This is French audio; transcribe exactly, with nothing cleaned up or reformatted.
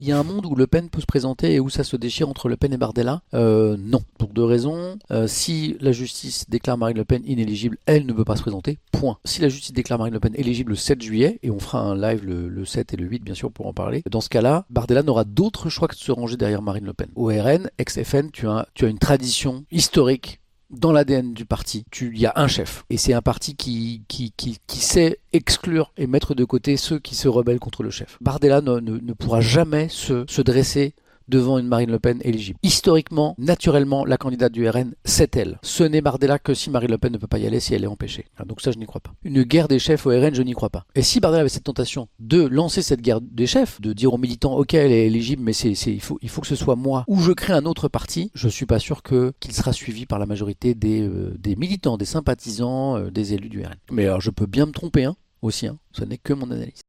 Il y a un monde où Le Pen peut se présenter et où ça se déchire entre Le Pen et Bardella? Euh, non, pour deux raisons. Euh, si la justice déclare Marine Le Pen inéligible, elle ne peut pas se présenter, point. Si la justice déclare Marine Le Pen éligible le sept juillet, et on fera un live le, le sept et le huit bien sûr pour en parler, dans ce cas-là, Bardella n'aura d'autre choix que de se ranger derrière Marine Le Pen. Au R N, ex-F N, tu as, tu as une tradition historique dans l'A D N du parti. Il y a un chef. Et c'est un parti qui, qui, qui, qui sait exclure et mettre de côté ceux qui se rebellent contre le chef. Bardella ne, ne, ne pourra jamais se, se dresser devant une Marine Le Pen éligible. Historiquement, naturellement, la candidate du R N, c'est elle. Ce n'est Bardella que si Marine Le Pen ne peut pas y aller, si elle est empêchée. Donc ça, je n'y crois pas. Une guerre des chefs au R N, je n'y crois pas. Et si Bardella avait cette tentation de lancer cette guerre des chefs, de dire aux militants, ok, elle est éligible, mais c'est, c'est, il, faut, il faut que ce soit moi, ou je crée un autre parti, je suis pas sûr que, qu'il sera suivi par la majorité des, euh, des militants, des sympathisants, euh, des élus du R N. Mais alors, je peux bien me tromper, hein, aussi, hein. Ce n'est que mon analyse.